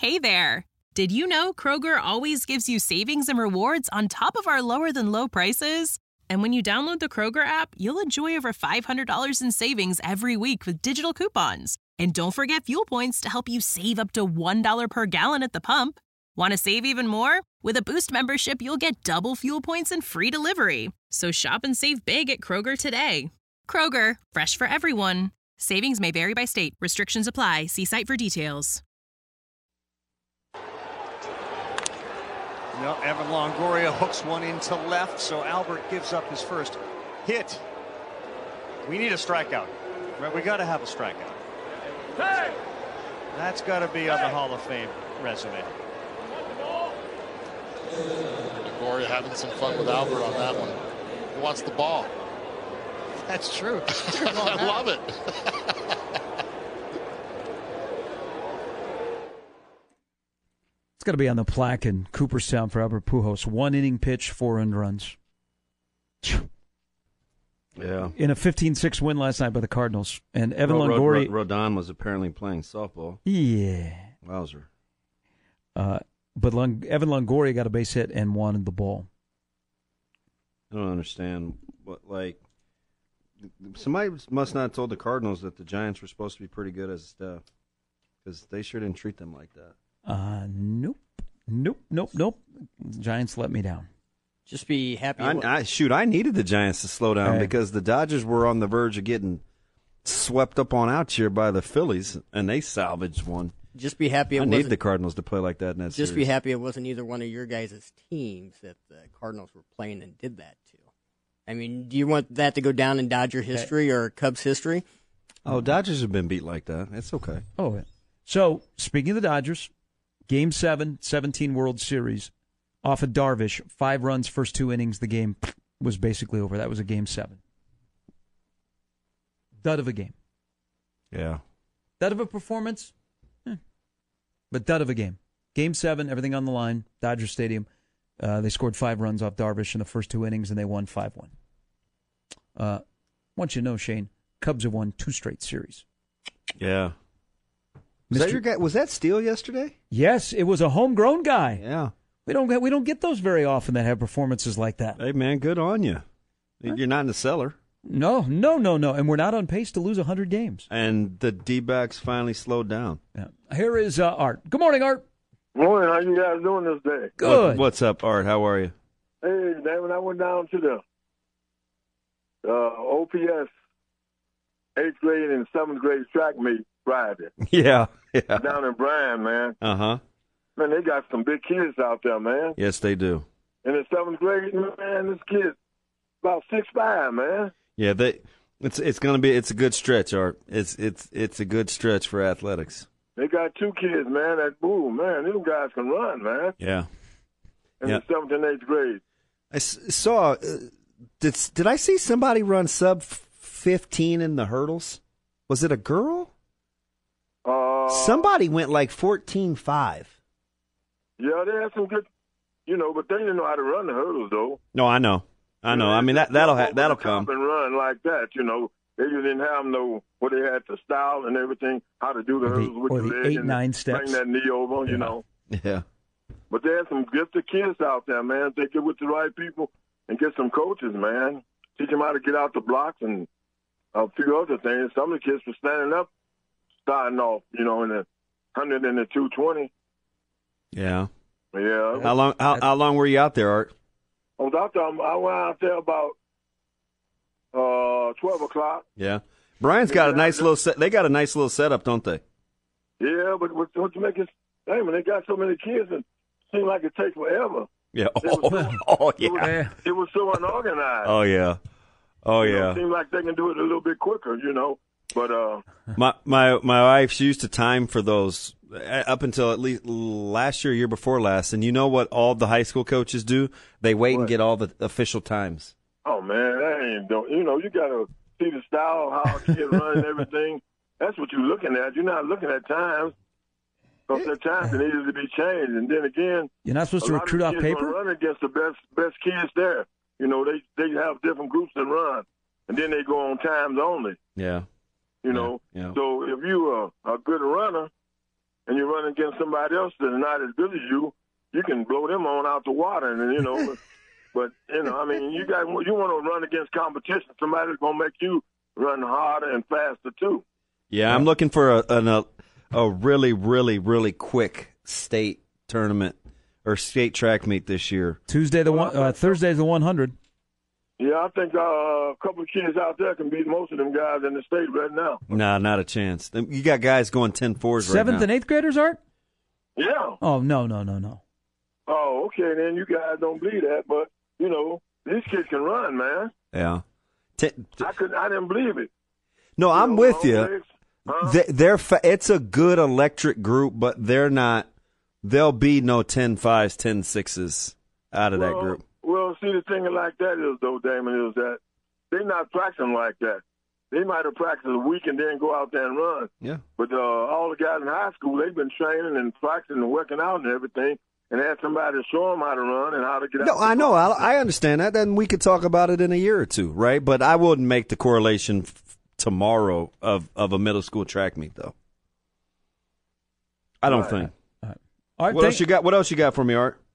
Hey there! Did you know Kroger always gives you savings and rewards on top of our lower-than-low prices? And when you download the Kroger app, you'll enjoy over $500 in savings every week with digital coupons. And don't forget fuel points to help you save up to $1 per gallon at the pump. Want to save even more? With a Boost membership, you'll get double fuel points and free delivery. So shop and save big at Kroger today. Kroger, fresh for everyone. Savings may vary by state. Restrictions apply. See site for details. No, Evan Longoria hooks one into left, so Albert gives up his first hit. We need a strikeout. Right? We got to have a strikeout. Hey! That's got to be on the Hall of Fame resume. Longoria having some fun with Albert on that one. He wants the ball. That's true. I love it. It's got to be on the plaque in Cooperstown for Albert Pujols. 1 inning pitch, 4 earned runs. Yeah. In a 15-6 win last night by the Cardinals. And Evan Longoria. Rodon was apparently playing softball. Yeah. Wowzer. But Evan Longoria got a base hit and wanted the ball. I don't understand somebody must not have told the Cardinals that the Giants were supposed to be pretty good as a staff, because they sure didn't treat them like that. Nope. Giants let me down. Just be happy. I needed the Giants to slow down because the Dodgers were on the verge of getting swept up on out here by the Phillies, and they salvaged one. Just be happy. I need the Cardinals to play like that in that series. Just be happy it wasn't either one of your guys' teams that the Cardinals were playing and did that to. I mean, do you want that to go down in Dodger history or Cubs history? Oh, Dodgers have been beat like that. It's okay. Oh, yeah. So, speaking of the Dodgers, Game 7, 17 World Series, off of Darvish, 5 runs, first 2 innings, the game was basically over. That was a Game 7. Dud of a game. Yeah. Dud of a performance? But dud of a game. Game 7, everything on the line, Dodger Stadium. They scored 5 runs off Darvish in the first 2 innings, and they won 5-1. Want you to know, Shane, Cubs have won 2 straight series. Yeah. Was that your guy? Was that Steele yesterday? Yes, it was a homegrown guy. Yeah. We don't get those very often that have performances like that. Hey, man, good on you. Huh? You're not in the cellar. No. And we're not on pace to lose 100 games. And the D-backs finally slowed down. Yeah. Here is Art. Good morning, Art. Morning. How you guys doing this day? Good. What's up, Art? How are you? Hey, when I went down to the OPS 8th grade and 7th grade track meet Friday. Yeah. Down in Bryan, man. Uh-huh. Man, they got some big kids out there, man. Yes, they do. In the 7th grade, man, this kid's about 6'5", man. Yeah, it's a good stretch, Art. It's a good stretch for athletics. They got 2 kids, man. Man, these guys can run, man. Yeah. In the 7th and 8th grade. I saw. Did I see somebody run sub 15 in the hurdles? Was it a girl? Somebody went like 14.5. Yeah, they had some good, but they didn't know how to run the hurdles, though. No, I know. I mean, that'll come. And run like that, They didn't have what they had to style and everything, how to do the hurdles with your leg 8-9 steps. Bring that knee over, Yeah. But they had some gifted kids out there, man. They get with the right people and get some coaches, man. Teach them how to get out the blocks and a few other things. Some of the kids were standing up, starting off, in the 100 and the 220. Yeah. Yeah. How long were you out there, Art? I went out there about 12 o'clock. Yeah. Brian's got a nice little set. They got a nice little setup, don't they? Yeah, but what you make it? Hey, man, they got so many kids, and it seems like it takes forever. Yeah. It was so unorganized. Oh yeah. It seems like they can do it a little bit quicker, But my wife, she used to time for those up until at least last year before last, and you know what all the high school coaches do? They wait and get all the official times. Oh man, that ain't don't. You gotta see the style, how a kid run and everything. That's what you're looking at. You're not looking at times. Because there are times that needed to be changed, and then again, you're not supposed to recruit off paper. Run against the best kids there. They have different groups that run, and then they go on times only. Yeah. So if you are a good runner, and you run against somebody else that's not as good as you can blow them on out the water, and you know. But you know, I mean, you want to run against competition. Somebody's gonna make you run harder and faster too. Yeah, I'm looking for a really, really, really quick state tournament or state track meet this year. Thursday's the 100. Yeah, I think a couple of kids out there can beat most of them guys in the state right now. Nah, not a chance. You got guys going 10-4s right now. 7th and 8th graders, Art? Yeah. Oh, no. Oh, okay, then you guys don't believe that, but, you know, these kids can run, man. Yeah. I didn't believe it. No, I'm with you. It's a good electric group, but there'll be no 10-5s, 10-6s out of that group. Well, see, the thing like that is, though, Damon, is that they're not practicing like that. They might have practiced a week and then go out there and run. Yeah. But all the guys in high school, they've been training and practicing and working out and everything, and had somebody to show them how to run and how to get out. No, I know. I understand that. Then we could talk about it in a year or two, right? But I wouldn't make the correlation tomorrow of a middle school track meet, though. I don't think. All right, What else you got for me, Art?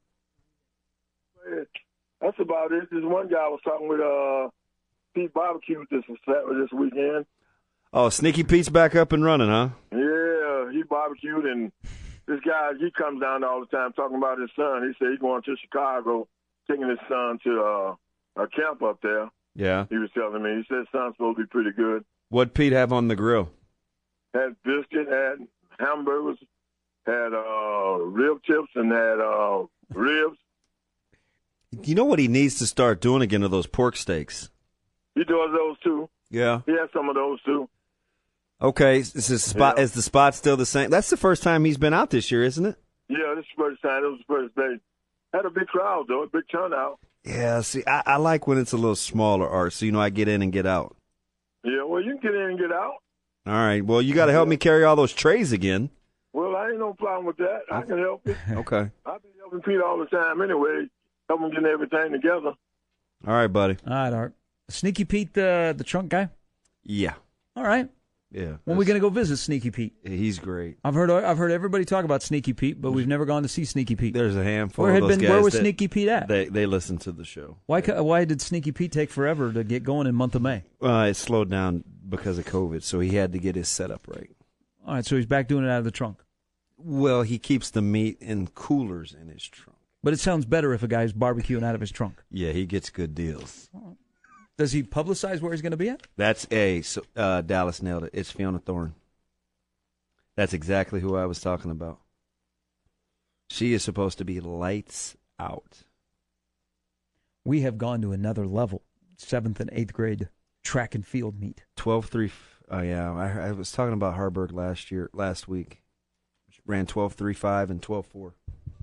That's about it. There's one guy I was talking with, Pete Barbecue this weekend. Oh, Sneaky Pete's back up and running, huh? Yeah, he barbecued, and this guy, he comes down all the time talking about his son. He said he's going to Chicago, taking his son to a camp up there. Yeah. He was telling me. He said his son's supposed to be pretty good. What'd Pete have on the grill? Had biscuit, had hamburgers, had rib tips, and had ribs. You know what he needs to start doing again are those pork steaks. He does those too. Yeah. He has some of those too. Okay. Is the spot still the same? That's the first time he's been out this year, isn't it? Yeah, this is the first time. It was the first day. Had a big crowd, though, a big turnout. Yeah, see, I like when it's a little smaller, Art, so I get in and get out. Yeah, well, you can get in and get out. All right. Well, you got to help me carry all those trays again. Well, I ain't no problem with that. I can help you. Okay. I've been helping Pete all the time anyway. Help him getting everything together. All right, buddy. All right, Art. Sneaky Pete, the trunk guy? Yeah. All right. Yeah. When are we going to go visit Sneaky Pete? He's great. I've heard everybody talk about Sneaky Pete, but we've never gone to see Sneaky Pete. There's a handful of those guys. Where was Sneaky Pete at? They listen to the show. Why did Sneaky Pete take forever to get going in month of May? It slowed down because of COVID, so he had to get his setup right. All right, so he's back doing it out of the trunk. Well, he keeps the meat in coolers in his trunk. But it sounds better if a guy's barbecuing out of his trunk. Yeah, he gets good deals. Does he publicize where he's going to be at? That's Dallas nailed it. It's Fiona Thorne. That's exactly who I was talking about. She is supposed to be lights out. We have gone to another level. 7th and 8th grade track and field meet. 12-3. Oh, yeah. I was talking about Harburg last week. Ran 12-3-5 and 12-4.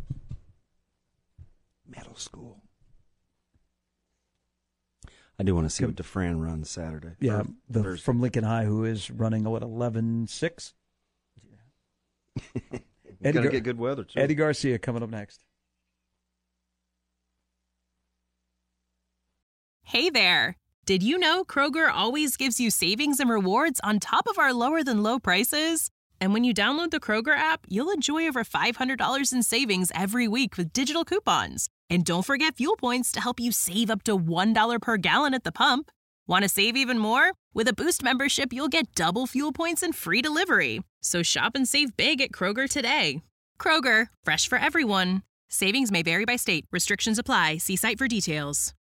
Middle school. I do want to see what DeFran runs Saturday. Yeah, from Lincoln High, who is running 11-6. Gonna get good weather too. Eddie Garcia coming up next. Hey there. Did you know Kroger always gives you savings and rewards on top of our lower than low prices? And when you download the Kroger app, you'll enjoy over $500 in savings every week with digital coupons. And don't forget fuel points to help you save up to $1 per gallon at the pump. Want to save even more? With a Boost membership, you'll get double fuel points and free delivery. So shop and save big at Kroger today. Kroger, fresh for everyone. Savings may vary by state. Restrictions apply. See site for details.